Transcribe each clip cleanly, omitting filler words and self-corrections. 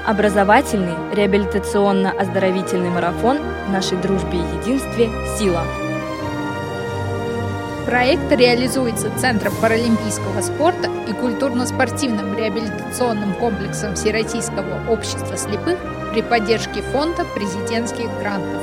Образовательный, реабилитационно-оздоровительный марафон «В нашей дружбе и единстве. Сила». Проект реализуется Центром паралимпийского спорта и культурно-спортивным реабилитационным комплексом Всероссийского общества слепых при поддержке Фонда президентских грантов.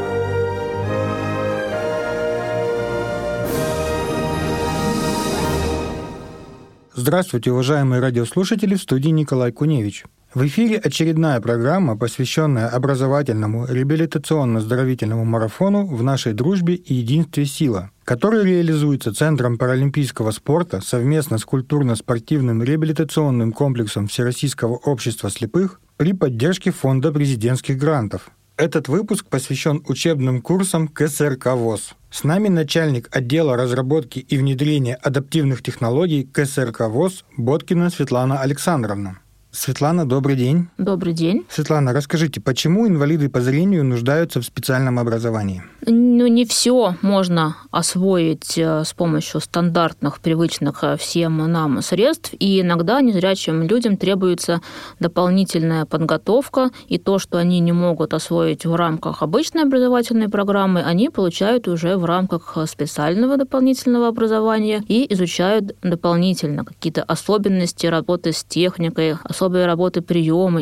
Здравствуйте, уважаемые радиослушатели, в студии Николай Куневич. В эфире очередная программа, посвященная образовательному реабилитационно-оздоровительному марафону «В нашей дружбе и единстве. Сила», который реализуется Центром паралимпийского спорта совместно с культурно-спортивным реабилитационным комплексом Всероссийского общества слепых при поддержке Фонда президентских грантов. Этот выпуск посвящен учебным курсам КСРК ВОС. С нами начальник отдела разработки и внедрения адаптивных технологий КСРК ВОС Боткина Светлана Александровна. Светлана, добрый день. Добрый день. Светлана, расскажите, почему инвалиды по зрению нуждаются в специальном образовании? Не все можно освоить с помощью стандартных, привычных всем нам средств, и иногда незрячим людям требуется дополнительная подготовка, и то, что они не могут освоить в рамках обычной образовательной программы, они получают уже в рамках специального дополнительного образования и изучают дополнительно какие-то особенности работы с техникой, особые работы приемы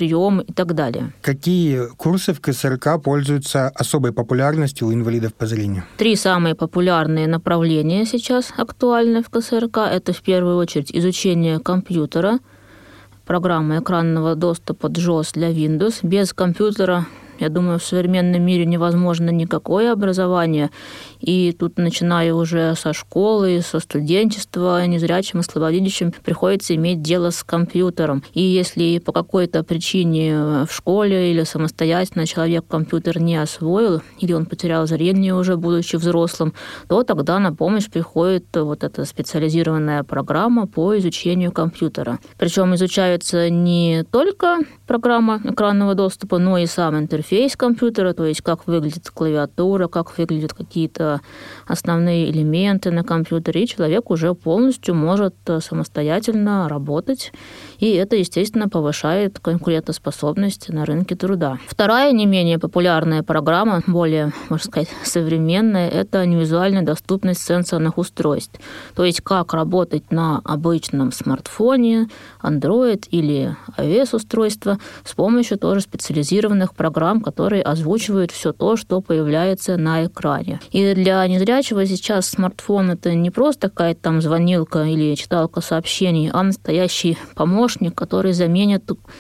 и так далее. Какие курсы в КСРК пользуются особой популярностью у инвалидов по зрению? 3 самые популярные направления сейчас актуальны в КСРК. Это в первую очередь изучение компьютера, программа экранного доступа JAWS для Windows. Без компьютера, я думаю, в современном мире невозможно никакое образование. И тут, начиная уже со школы, со студенчества, незрячим и слабовидящим приходится иметь дело с компьютером. И если по какой-то причине в школе или самостоятельно человек компьютер не освоил, или он потерял зрение уже будучи взрослым, то тогда на помощь приходит вот эта специализированная программа по изучению компьютера. Причем изучается не только программа экранного доступа, но и сам интерфейс компьютера, то есть как выглядит клавиатура, как выглядят какие-то основные элементы на компьютере, и человек уже полностью может самостоятельно работать, и это, естественно, повышает конкурентоспособность на рынке труда. Вторая, не менее популярная программа, более, можно сказать, современная, это невизуальная доступность сенсорных устройств, то есть как работать на обычном смартфоне, Android или iOS-устройства с помощью тоже специализированных программ, которые озвучивают все то, что появляется на экране. И для незрячего сейчас смартфон — это не просто какая-то там звонилка или читалка сообщений, а настоящий помощник, который заменит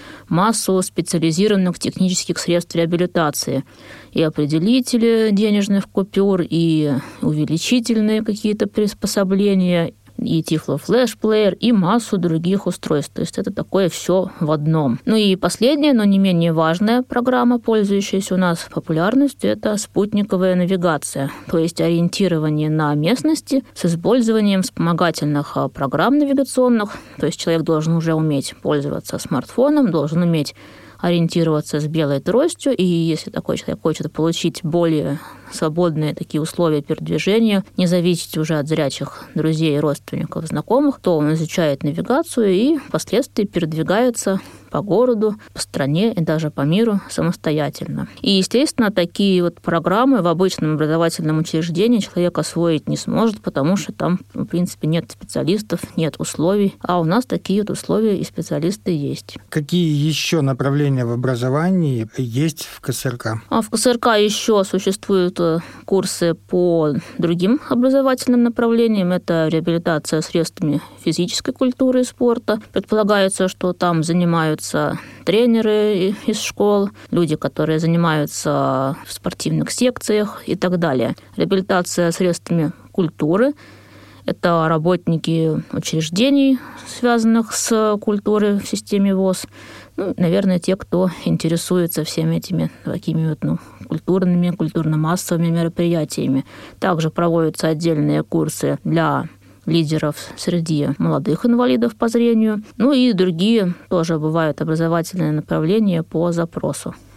массу специализированных технических средств реабилитации. И определители денежных купюр, и увеличительные какие-то приспособления, и тифло-флеш-плеер, и массу других устройств. То есть это такое все в одном. Ну и последняя, но не менее важная программа, пользующаяся у нас популярностью, это спутниковая навигация, то есть ориентирование на местности с использованием вспомогательных программ навигационных. То есть человек должен уже уметь пользоваться смартфоном, должен уметь ориентироваться с белой тростью, и если такой человек хочет получить более свободные такие условия передвижения, не зависеть уже от зрячих друзей, родственников, знакомых, то он изучает навигацию и впоследствии передвигается по городу, по стране и даже по миру самостоятельно. И, естественно, такие вот программы в обычном образовательном учреждении человек освоить не сможет, потому что там, в принципе, нет специалистов, нет условий, а у нас такие вот условия и специалисты есть. Какие еще направления в образовании есть в КСРК? В КСРК еще существуют курсы по другим образовательным направлениям. Это реабилитация средствами физической культуры и спорта. Предполагается, что там занимаются тренеры из школ, люди, которые занимаются в спортивных секциях и так далее. Реабилитация средствами культуры — это работники учреждений, связанных с культурой в системе ВОС. Наверное, те, кто интересуется всеми этими такими вот, культурными, культурно-массовыми мероприятиями. Также проводятся отдельные курсы для лидеров среди молодых инвалидов по зрению. И другие тоже бывают образовательные направления по запросу.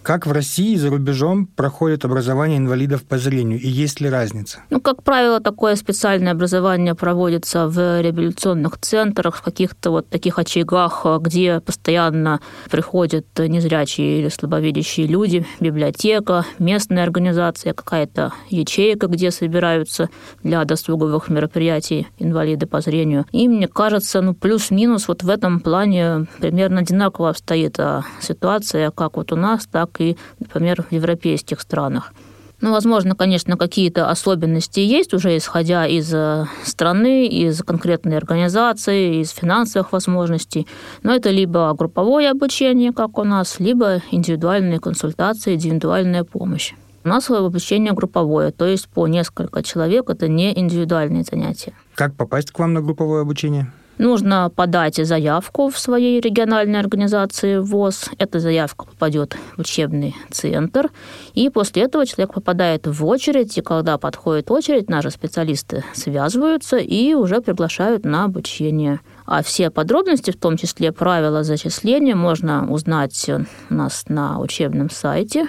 Как в России и за рубежом проходит образование инвалидов по зрению, и есть ли разница? Как правило, такое специальное образование проводится в реабилитационных центрах, в каких-то таких очагах, где постоянно приходят незрячие или слабовидящие люди, библиотека, местная организация, какая-то ячейка, где собираются для досуговых мероприятий инвалиды по зрению. И мне кажется, плюс-минус в этом плане примерно одинаково обстоит ситуация, как у нас, так и, например, в европейских странах. Возможно, конечно, какие-то особенности есть, уже исходя из страны, из конкретной организации, из финансовых возможностей. Но это либо групповое обучение, как у нас, либо индивидуальные консультации, индивидуальная помощь. У нас обучение групповое, то есть по несколько человек, это не индивидуальные занятия. Как попасть к вам на групповое обучение? Нужно подать заявку в своей региональной организации ВОС. Эта заявка попадет в учебный центр. И после этого человек попадает в очередь. И когда подходит очередь, наши специалисты связываются и уже приглашают на обучение. А все подробности, в том числе правила зачисления, можно узнать у нас на учебном сайте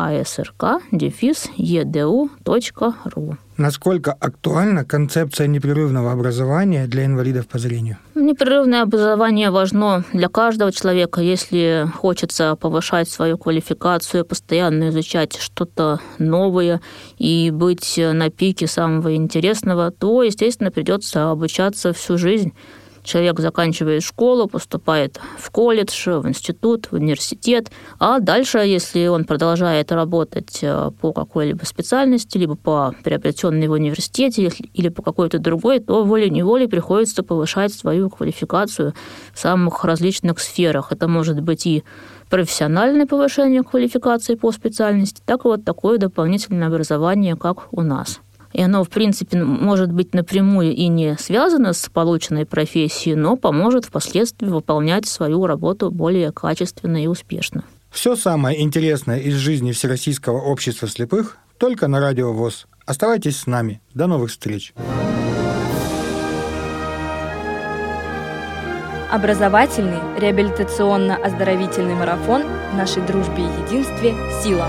ksrk-edu.ru. Насколько актуальна концепция непрерывного образования для инвалидов по зрению? Непрерывное образование важно для каждого человека. Если хочется повышать свою квалификацию, постоянно изучать что-то новое и быть на пике самого интересного, то, естественно, придется обучаться всю жизнь. Человек заканчивает школу, поступает в колледж, в институт, в университет, а дальше, если он продолжает работать по какой-либо специальности, либо по приобретенной в университете, или по какой-то другой, то волей-неволей приходится повышать свою квалификацию в самых различных сферах. Это может быть и профессиональное повышение квалификации по специальности, так и такое дополнительное образование, как у нас. И оно, в принципе, может быть напрямую и не связано с полученной профессией, но поможет впоследствии выполнять свою работу более качественно и успешно. Все самое интересное из жизни Всероссийского общества слепых только на радио ВОС. Оставайтесь с нами. До новых встреч. Образовательный, реабилитационно-оздоровительный марафон в нашей дружбе и единстве «Сила».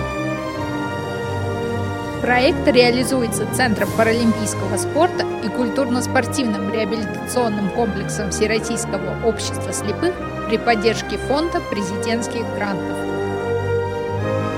Проект реализуется Центром паралимпийского спорта и культурно-спортивным реабилитационным комплексом Всероссийского общества слепых при поддержке Фонда президентских грантов.